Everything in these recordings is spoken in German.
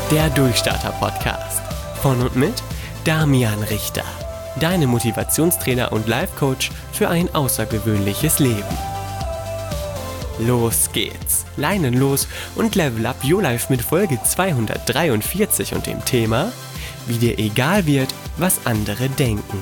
Der Durchstarter-Podcast. Von und mit Damian Richter. Deine Motivationstrainer und Life-Coach für ein außergewöhnliches Leben. Los geht's. Leinen los und level up your life mit Folge 243 und dem Thema: Wie dir egal wird, was andere denken.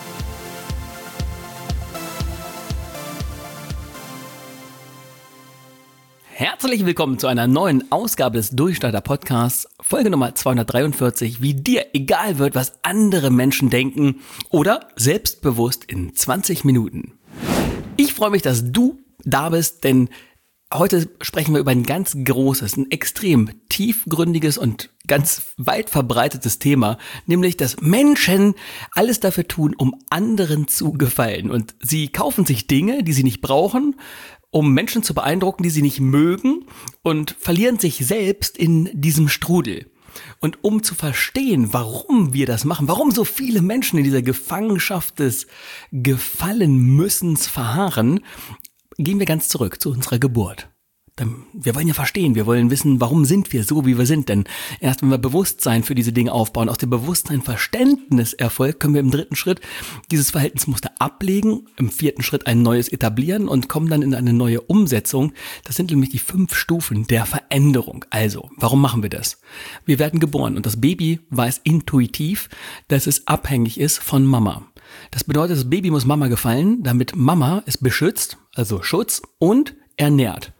Herzlich willkommen zu einer neuen Ausgabe des Durchstarter-Podcasts, Folge Nummer 243, wie dir egal wird, was andere Menschen denken, oder selbstbewusst in 20 Minuten. Ich freue mich, dass du da bist, denn heute sprechen wir über ein ganz großes, ein extrem tiefgründiges und ganz weit verbreitetes Thema, nämlich, dass Menschen alles dafür tun, um anderen zu gefallen. Und sie kaufen sich Dinge, die sie nicht brauchen, um Menschen zu beeindrucken, die sie nicht mögen, und verlieren sich selbst in diesem Strudel. Und um zu verstehen, warum wir das machen, warum so viele Menschen in dieser Gefangenschaft des Gefallenmüssens verharren, gehen wir ganz zurück zu unserer Geburt. Wir wollen ja verstehen, wir wollen wissen, warum sind wir so, wie wir sind. Denn erst wenn wir Bewusstsein für diese Dinge aufbauen, aus dem Bewusstsein Verständnis erfolgt, können wir im 3. Schritt dieses Verhaltensmuster ablegen, im 4. Schritt ein neues etablieren und kommen dann in eine neue Umsetzung. Das sind nämlich die 5 Stufen der Veränderung. Also, warum machen wir das? Wir werden geboren und das Baby weiß intuitiv, dass es abhängig ist von Mama. Das bedeutet, das Baby muss Mama gefallen, damit Mama es beschützt, also Schutz, und ernährt.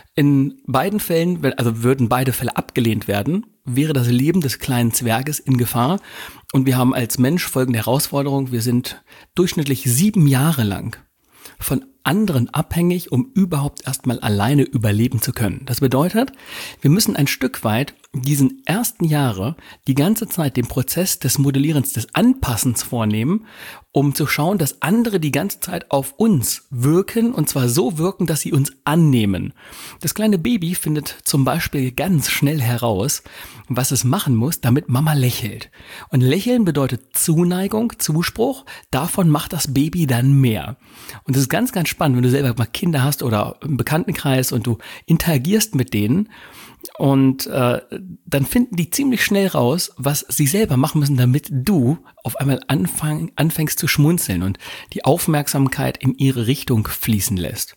In beiden Fällen, würden beide Fälle abgelehnt werden, wäre das Leben des kleinen Zwerges in Gefahr. Und wir haben als Mensch folgende Herausforderung: Wir sind durchschnittlich 7 Jahre lang von anderen abhängig, um überhaupt erstmal alleine überleben zu können. Das bedeutet, wir müssen ein Stück weit diesen ersten Jahre die ganze Zeit den Prozess des Modellierens, des Anpassens vornehmen, um zu schauen, dass andere die ganze Zeit auf uns wirken, und zwar so wirken, dass sie uns annehmen. Das kleine Baby findet zum Beispiel ganz schnell heraus, was es machen muss, damit Mama lächelt. Und lächeln bedeutet Zuneigung, Zuspruch. Davon macht das Baby dann mehr. Und das ist ganz, ganz spannend, wenn du selber mal Kinder hast oder im Bekanntenkreis und du interagierst mit denen. Und dann finden die ziemlich schnell raus, was sie selber machen müssen, damit du auf einmal anfängst zu schmunzeln und die Aufmerksamkeit in ihre Richtung fließen lässt.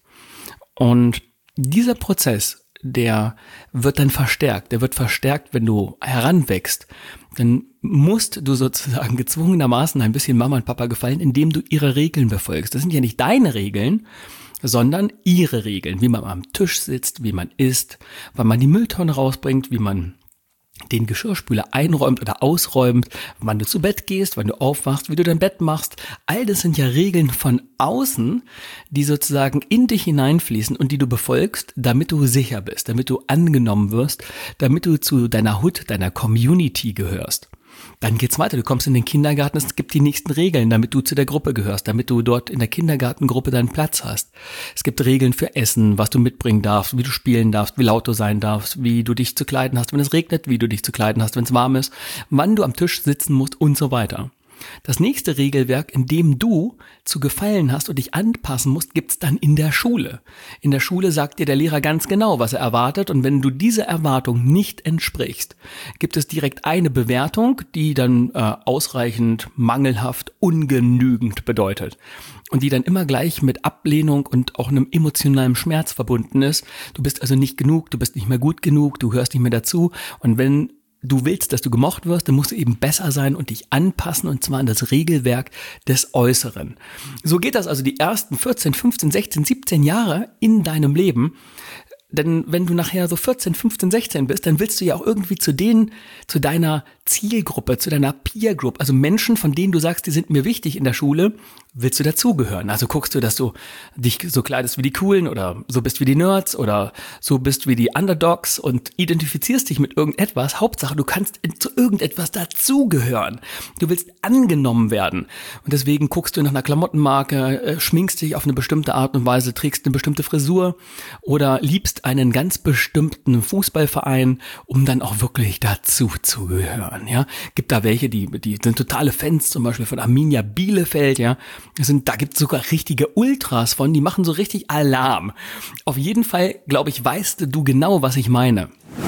Und dieser Prozess, der wird dann verstärkt. Der wird verstärkt, wenn du heranwächst. Dann musst du sozusagen gezwungenermaßen ein bisschen Mama und Papa gefallen, indem du ihre Regeln befolgst. Das sind ja nicht deine Regeln, sondern ihre Regeln, wie man am Tisch sitzt, wie man isst, wann man die Mülltonne rausbringt, wie man den Geschirrspüler einräumt oder ausräumt, wann du zu Bett gehst, wann du aufwachst, wie du dein Bett machst. All das sind ja Regeln von außen, die sozusagen in dich hineinfließen und die du befolgst, damit du sicher bist, damit du angenommen wirst, damit du zu deiner Hut, deiner Community gehörst. Dann geht's weiter, du kommst in den Kindergarten, es gibt die nächsten Regeln, damit du zu der Gruppe gehörst, damit du dort in der Kindergartengruppe deinen Platz hast. Es gibt Regeln für Essen, was du mitbringen darfst, wie du spielen darfst, wie laut du sein darfst, wie du dich zu kleiden hast, wenn es regnet, wie du dich zu kleiden hast, wenn es warm ist, wann du am Tisch sitzen musst und so weiter. Das nächste Regelwerk, in dem du zu gefallen hast und dich anpassen musst, gibt's dann in der Schule. In der Schule sagt dir der Lehrer ganz genau, was er erwartet, und wenn du dieser Erwartung nicht entsprichst, gibt es direkt eine Bewertung, die dann ausreichend, mangelhaft, ungenügend bedeutet und die dann immer gleich mit Ablehnung und auch einem emotionalen Schmerz verbunden ist. Du bist also nicht genug, du bist nicht mehr gut genug, du hörst nicht mehr dazu, und wenn du willst, dass du gemocht wirst, dann musst du eben besser sein und dich anpassen, und zwar an das Regelwerk des Äußeren. So geht das also die ersten 14, 15, 16, 17 Jahre in deinem Leben. Denn wenn du nachher so 14, 15, 16 bist, dann willst du ja auch irgendwie zu deiner Zielgruppe, zu deiner Peer Group, also Menschen, von denen du sagst, die sind mir wichtig in der Schule, willst du dazugehören. Also guckst du, dass du dich so kleidest wie die Coolen oder so bist wie die Nerds oder so bist wie die Underdogs und identifizierst dich mit irgendetwas. Hauptsache, du kannst zu irgendetwas dazugehören. Du willst angenommen werden. Und deswegen guckst du nach einer Klamottenmarke, schminkst dich auf eine bestimmte Art und Weise, trägst eine bestimmte Frisur oder liebst einen ganz bestimmten Fußballverein, um dann auch wirklich dazu zu gehören. Ja, gibt da welche, die sind totale Fans, zum Beispiel von Arminia Bielefeld, ja. Da gibt es sogar richtige Ultras von, die machen so richtig Alarm. Auf jeden Fall, glaube ich, weißt du genau, was ich meine.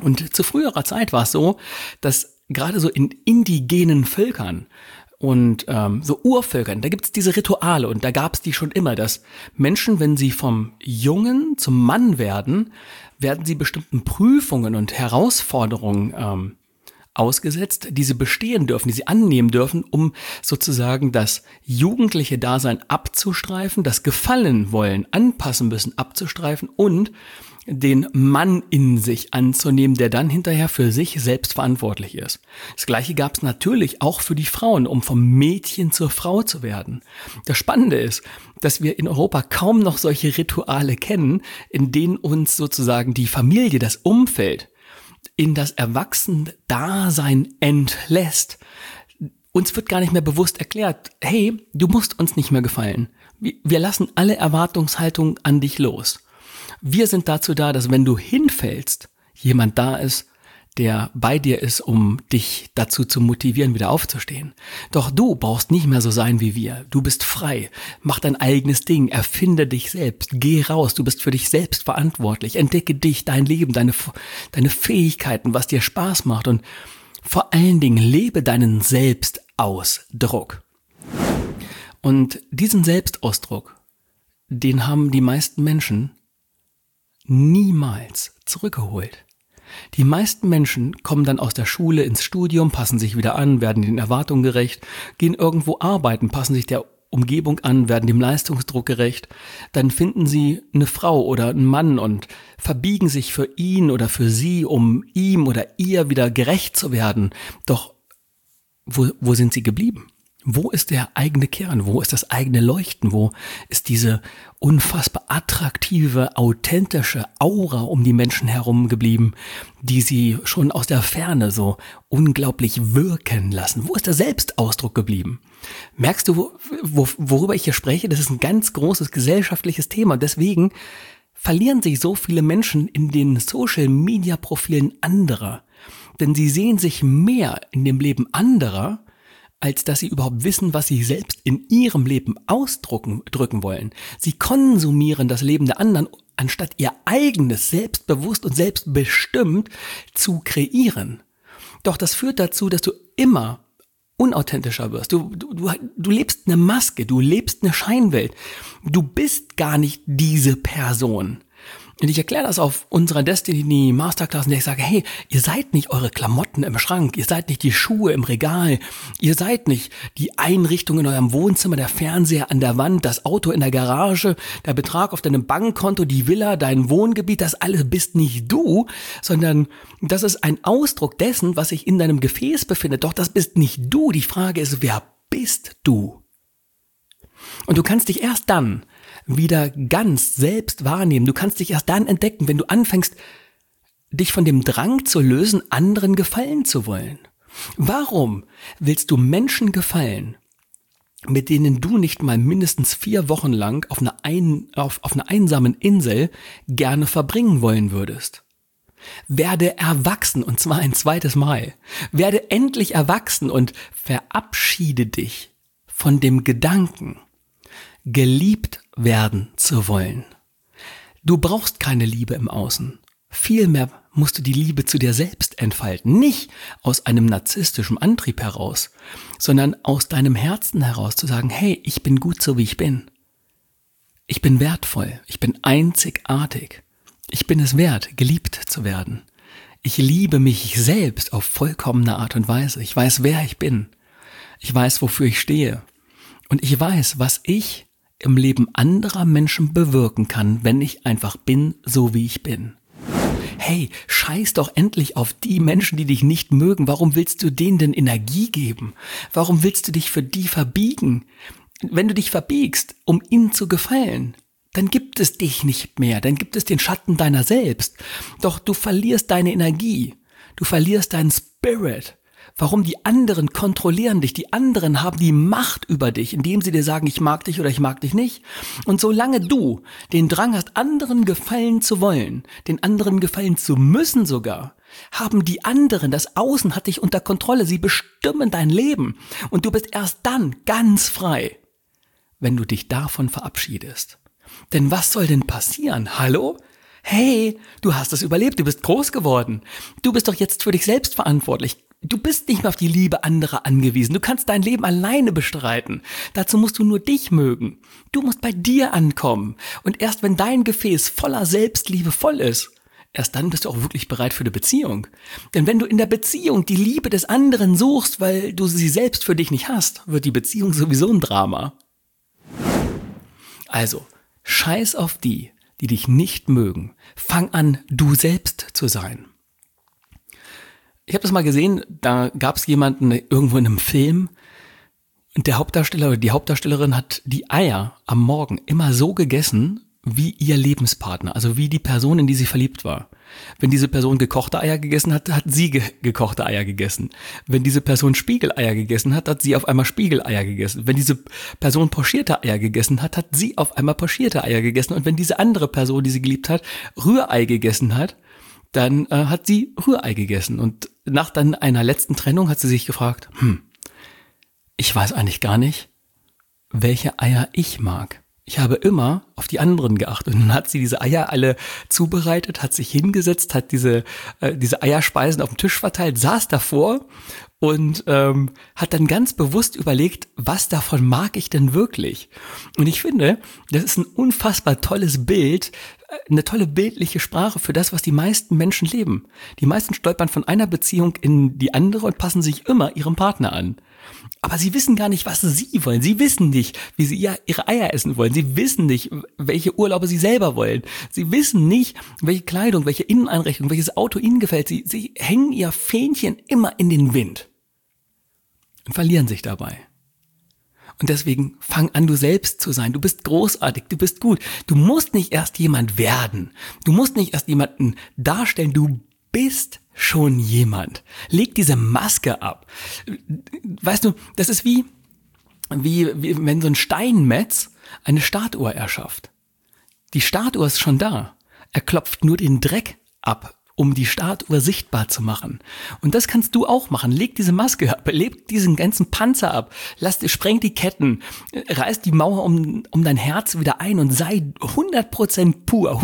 Und zu früherer Zeit war es so, dass gerade so in indigenen Völkern und so Urvölkern, da gibt es diese Rituale und da gab es die schon immer, dass Menschen, wenn sie vom Jungen zum Mann werden, werden sie bestimmten Prüfungen und Herausforderungen ausgesetzt, die sie bestehen dürfen, die sie annehmen dürfen, um sozusagen das jugendliche Dasein abzustreifen, das Gefallen wollen, anpassen müssen, abzustreifen und den Mann in sich anzunehmen, der dann hinterher für sich selbst verantwortlich ist. Das Gleiche gab es natürlich auch für die Frauen, um vom Mädchen zur Frau zu werden. Das Spannende ist, dass wir in Europa kaum noch solche Rituale kennen, in denen uns sozusagen die Familie, das Umfeld, in das Erwachsenen-Dasein entlässt. Uns wird gar nicht mehr bewusst erklärt, hey, du musst uns nicht mehr gefallen. Wir lassen alle Erwartungshaltung an dich los. Wir sind dazu da, dass wenn du hinfällst, jemand da ist, der bei dir ist, um dich dazu zu motivieren, wieder aufzustehen. Doch du brauchst nicht mehr so sein wie wir. Du bist frei. Mach dein eigenes Ding. Erfinde dich selbst. Geh raus. Du bist für dich selbst verantwortlich. Entdecke dich, dein Leben, deine Fähigkeiten, was dir Spaß macht und vor allen Dingen lebe deinen Selbstausdruck. Und diesen Selbstausdruck, den haben die meisten Menschen niemals zurückgeholt. Die meisten Menschen kommen dann aus der Schule ins Studium, passen sich wieder an, werden den Erwartungen gerecht, gehen irgendwo arbeiten, passen sich der Umgebung an, werden dem Leistungsdruck gerecht. Dann finden sie eine Frau oder einen Mann und verbiegen sich für ihn oder für sie, um ihm oder ihr wieder gerecht zu werden. Doch wo sind sie geblieben? Wo ist der eigene Kern? Wo ist das eigene Leuchten? Wo ist diese unfassbar attraktive, authentische Aura um die Menschen herum geblieben, die sie schon aus der Ferne so unglaublich wirken lassen? Wo ist der Selbstausdruck geblieben? Merkst du, worüber ich hier spreche? Das ist ein ganz großes gesellschaftliches Thema. Deswegen verlieren sich so viele Menschen in den Social-Media-Profilen anderer. Denn sie sehen sich mehr in dem Leben anderer, als dass sie überhaupt wissen, was sie selbst in ihrem Leben drücken wollen. Sie konsumieren das Leben der anderen, anstatt ihr eigenes selbstbewusst und selbstbestimmt zu kreieren. Doch das führt dazu, dass du immer unauthentischer wirst. Du lebst eine Maske, du lebst eine Scheinwelt. Du bist gar nicht diese Person. Und ich erkläre das auf unserer Destiny Masterclass, in der ich sage, hey, ihr seid nicht eure Klamotten im Schrank, ihr seid nicht die Schuhe im Regal, ihr seid nicht die Einrichtung in eurem Wohnzimmer, der Fernseher an der Wand, das Auto in der Garage, der Betrag auf deinem Bankkonto, die Villa, dein Wohngebiet, das alles bist nicht du, sondern das ist ein Ausdruck dessen, was sich in deinem Gefäß befindet. Doch das bist nicht du. Die Frage ist, wer bist du? Und du kannst dich erst dann wieder ganz selbst wahrnehmen. Du kannst dich erst dann entdecken, wenn du anfängst, dich von dem Drang zu lösen, anderen gefallen zu wollen. Warum willst du Menschen gefallen, mit denen du nicht mal mindestens 4 Wochen lang auf einer einsamen Insel gerne verbringen wollen würdest? Werde erwachsen, und zwar ein zweites Mal. Werde endlich erwachsen und verabschiede dich von dem Gedanken, geliebt werden zu wollen. Du brauchst keine Liebe im Außen. Vielmehr musst du die Liebe zu dir selbst entfalten. Nicht aus einem narzisstischen Antrieb heraus, sondern aus deinem Herzen heraus zu sagen, hey, ich bin gut so wie ich bin. Ich bin wertvoll. Ich bin einzigartig. Ich bin es wert, geliebt zu werden. Ich liebe mich selbst auf vollkommene Art und Weise. Ich weiß, wer ich bin. Ich weiß, wofür ich stehe. Und ich weiß, was ich im Leben anderer Menschen bewirken kann, wenn ich einfach bin, so wie ich bin. Hey, scheiß doch endlich auf die Menschen, die dich nicht mögen. Warum willst du denen denn Energie geben? Warum willst du dich für die verbiegen? Wenn du dich verbiegst, um ihnen zu gefallen, dann gibt es dich nicht mehr, dann gibt es den Schatten deiner selbst. Doch du verlierst deine Energie, du verlierst deinen Spirit. Warum? Die anderen kontrollieren dich, die anderen haben die Macht über dich, indem sie dir sagen, ich mag dich oder ich mag dich nicht. Und solange du den Drang hast, anderen gefallen zu wollen, den anderen gefallen zu müssen sogar, haben die anderen, das Außen hat dich unter Kontrolle, sie bestimmen dein Leben. Und du bist erst dann ganz frei, wenn du dich davon verabschiedest. Denn was soll denn passieren? Hallo? Hey, du hast es überlebt, du bist groß geworden. Du bist doch jetzt für dich selbst verantwortlich. Du bist nicht mehr auf die Liebe anderer angewiesen. Du kannst dein Leben alleine bestreiten. Dazu musst du nur dich mögen. Du musst bei dir ankommen. Und erst wenn dein Gefäß voller Selbstliebe voll ist, erst dann bist du auch wirklich bereit für eine Beziehung. Denn wenn du in der Beziehung die Liebe des anderen suchst, weil du sie selbst für dich nicht hast, wird die Beziehung sowieso ein Drama. Also, scheiß auf die dich nicht mögen. Fang an, du selbst zu sein. Ich habe das mal gesehen, da gab es jemanden irgendwo in einem Film und der Hauptdarsteller oder die Hauptdarstellerin hat die Eier am Morgen immer so gegessen, wie ihr Lebenspartner, also wie die Person, in die sie verliebt war. Wenn diese Person gekochte Eier gegessen hat, hat sie gekochte Eier gegessen. Wenn diese Person Spiegeleier gegessen hat, hat sie auf einmal Spiegeleier gegessen. Wenn diese Person pochierte Eier gegessen hat, hat sie auf einmal pochierte Eier gegessen. Und wenn diese andere Person, die sie geliebt hat, Rührei gegessen hat, dann hat sie Rührei gegessen. Und nach dann einer letzten Trennung hat sie sich gefragt, ich weiß eigentlich gar nicht, welche Eier ich mag. Ich habe immer auf die anderen geachtet. Und dann hat sie diese Eier alle zubereitet, hat sich hingesetzt, hat diese Eierspeisen auf dem Tisch verteilt, saß davor und hat dann ganz bewusst überlegt, was davon mag ich denn wirklich? Und ich finde, das ist ein unfassbar tolles Bild, eine tolle bildliche Sprache für das, was die meisten Menschen leben. Die meisten stolpern von einer Beziehung in die andere und passen sich immer ihrem Partner an. Aber sie wissen gar nicht, was sie wollen. Sie wissen nicht, wie sie ihre Eier essen wollen. Sie wissen nicht, welche Urlaube sie selber wollen. Sie wissen nicht, welche Kleidung, welche Inneneinrichtung, welches Auto ihnen gefällt. Sie hängen ihr Fähnchen immer in den Wind und verlieren sich dabei. Und deswegen fang an, du selbst zu sein. Du bist großartig, du bist gut. Du musst nicht erst jemand werden. Du musst nicht erst jemanden darstellen. Du bist schon jemand. Leg diese Maske ab. Weißt du, das ist wie wenn so ein Steinmetz eine Statue erschafft. Die Statue ist schon da. Er klopft nur den Dreck ab, um die Statue sichtbar zu machen. Und das kannst du auch machen. Leg diese Maske ab, leg diesen ganzen Panzer ab, spreng die Ketten, reiß die Mauer um dein Herz wieder ein und sei 100% pur,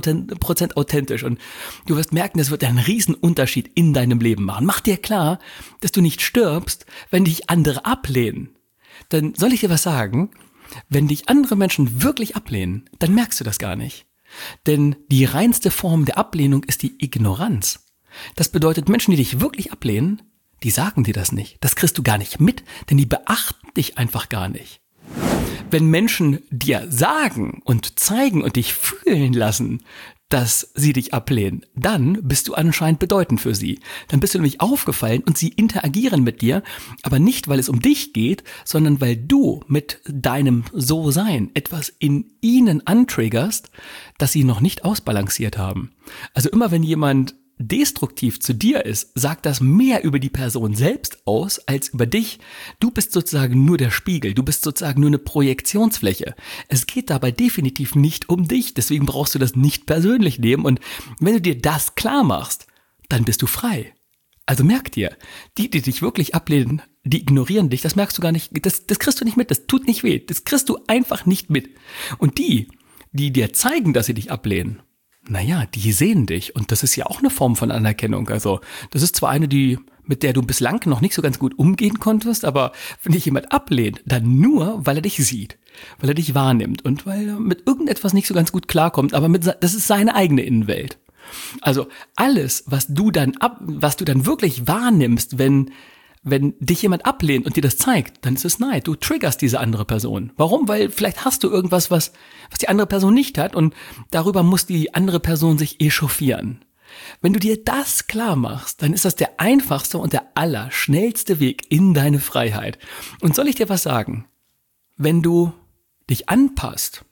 100% authentisch. Und du wirst merken, das wird einen riesen Unterschied in deinem Leben machen. Mach dir klar, dass du nicht stirbst, wenn dich andere ablehnen. Dann soll ich dir was sagen, wenn dich andere Menschen wirklich ablehnen, dann merkst du das gar nicht. Denn die reinste Form der Ablehnung ist die Ignoranz. Das bedeutet, Menschen, die dich wirklich ablehnen, die sagen dir das nicht. Das kriegst du gar nicht mit, denn die beachten dich einfach gar nicht. Wenn Menschen dir sagen und zeigen und dich fühlen lassen, dass sie dich ablehnen, dann bist du anscheinend bedeutend für sie. Dann bist du nämlich aufgefallen und sie interagieren mit dir, aber nicht, weil es um dich geht, sondern weil du mit deinem So-Sein etwas in ihnen antriggerst, das sie noch nicht ausbalanciert haben. Also immer wenn jemand destruktiv zu dir ist, sagt das mehr über die Person selbst aus als über dich. Du bist sozusagen nur der Spiegel, du bist sozusagen nur eine Projektionsfläche. Es geht dabei definitiv nicht um dich, deswegen brauchst du das nicht persönlich nehmen und wenn du dir das klar machst, dann bist du frei. Also merk dir, die dich wirklich ablehnen, die ignorieren dich, das merkst du gar nicht, das kriegst du nicht mit, das tut nicht weh, das kriegst du einfach nicht mit. Und die dir zeigen, dass sie dich ablehnen, naja, die sehen dich und das ist ja auch eine Form von Anerkennung. Also das ist zwar eine, mit der du bislang noch nicht so ganz gut umgehen konntest, aber wenn dich jemand ablehnt, dann nur, weil er dich sieht, weil er dich wahrnimmt und weil er mit irgendetwas nicht so ganz gut klarkommt, aber das ist seine eigene Innenwelt. Also alles, was du dann wirklich wahrnimmst, wenn dich jemand ablehnt und dir das zeigt, dann ist es Neid. Du triggerst diese andere Person. Warum? Weil vielleicht hast du irgendwas, was die andere Person nicht hat und darüber muss die andere Person sich echauffieren. Wenn du dir das klar machst, dann ist das der einfachste und der allerschnellste Weg in deine Freiheit. Und soll ich dir was sagen? Wenn du dich anpasst,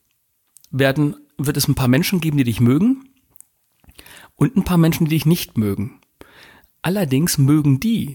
wird es ein paar Menschen geben, die dich mögen und ein paar Menschen, die dich nicht mögen. Allerdings mögen die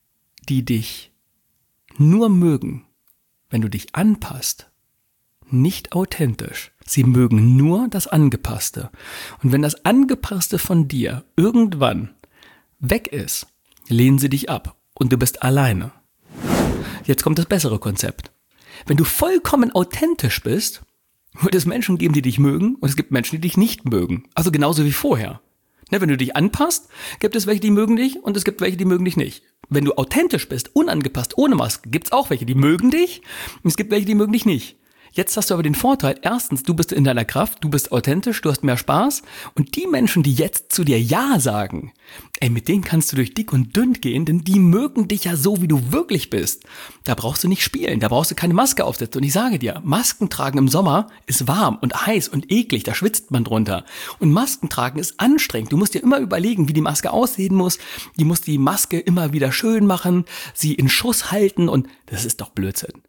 dich nur mögen, wenn du dich anpasst, nicht authentisch. Sie mögen nur das Angepasste. Und wenn das Angepasste von dir irgendwann weg ist, lehnen sie dich ab und du bist alleine. Jetzt kommt das bessere Konzept. Wenn du vollkommen authentisch bist, Wird es Menschen geben, die dich mögen und es gibt Menschen, die dich nicht mögen. Also genauso wie vorher. Ne, wenn du dich anpasst, gibt es welche, die mögen dich und es gibt welche, die mögen dich nicht. Wenn du authentisch bist, unangepasst, ohne Maske, gibt es auch welche, die mögen dich und es gibt welche, die mögen dich nicht. Jetzt hast du aber den Vorteil, erstens, du bist in deiner Kraft, du bist authentisch, du hast mehr Spaß und die Menschen, die jetzt zu dir Ja sagen, mit denen kannst du durch dick und dünn gehen, denn die mögen dich ja so, wie du wirklich bist. Da brauchst du nicht spielen, da brauchst du keine Maske aufsetzen. Und ich sage dir, Masken tragen im Sommer ist warm und heiß und eklig, da schwitzt man drunter. Und Masken tragen ist anstrengend. Du musst dir immer überlegen, wie die Maske aussehen muss. Die muss die Maske immer wieder schön machen, sie in Schuss halten und das ist doch Blödsinn.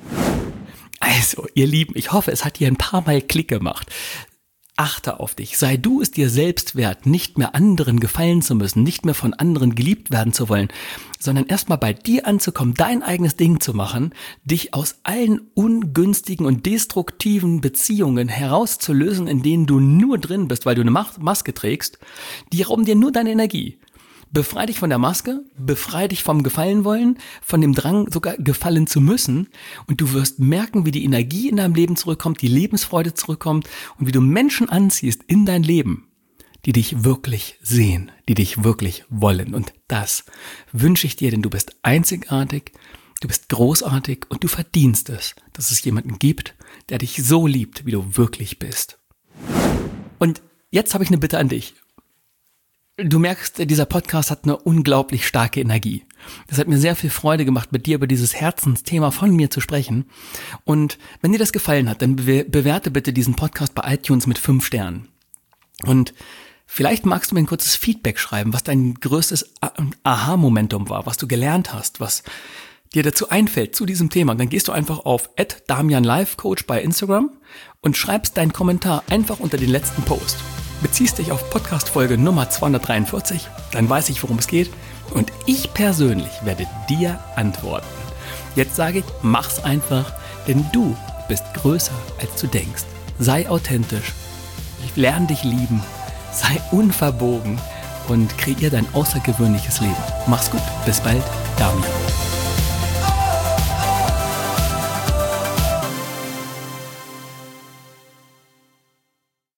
Also, ihr Lieben, ich hoffe, es hat dir ein paar Mal Klick gemacht. Achte auf dich. Sei du es dir selbst wert, nicht mehr anderen gefallen zu müssen, nicht mehr von anderen geliebt werden zu wollen, sondern erstmal bei dir anzukommen, dein eigenes Ding zu machen, dich aus allen ungünstigen und destruktiven Beziehungen herauszulösen, in denen du nur drin bist, weil du eine Maske trägst, die rauben dir nur deine Energie. Befrei dich von der Maske, befrei dich vom Gefallen wollen, von dem Drang sogar gefallen zu müssen und du wirst merken, wie die Energie in deinem Leben zurückkommt, die Lebensfreude zurückkommt und wie du Menschen anziehst in dein Leben, die dich wirklich sehen, die dich wirklich wollen. Und das wünsche ich dir, denn du bist einzigartig, du bist großartig und du verdienst es, dass es jemanden gibt, der dich so liebt, wie du wirklich bist. Und jetzt habe ich eine Bitte an dich. Du merkst, dieser Podcast hat eine unglaublich starke Energie. Das hat mir sehr viel Freude gemacht, mit dir über dieses Herzensthema von mir zu sprechen. Und wenn dir das gefallen hat, dann bewerte bitte diesen Podcast bei iTunes mit 5 Sternen. Und vielleicht magst du mir ein kurzes Feedback schreiben, was dein größtes Aha-Momentum war, was du gelernt hast, was dir dazu einfällt zu diesem Thema. Und dann gehst du einfach auf @DamianLifeCoach bei Instagram und schreibst deinen Kommentar einfach unter den letzten Post. Beziehst dich auf Podcast-Folge Nummer 243, dann weiß ich, worum es geht und ich persönlich werde dir antworten. Jetzt sage ich, mach's einfach, denn du bist größer, als du denkst. Sei authentisch, lerne dich lieben, sei unverbogen und kreier dein außergewöhnliches Leben. Mach's gut, bis bald, Damian.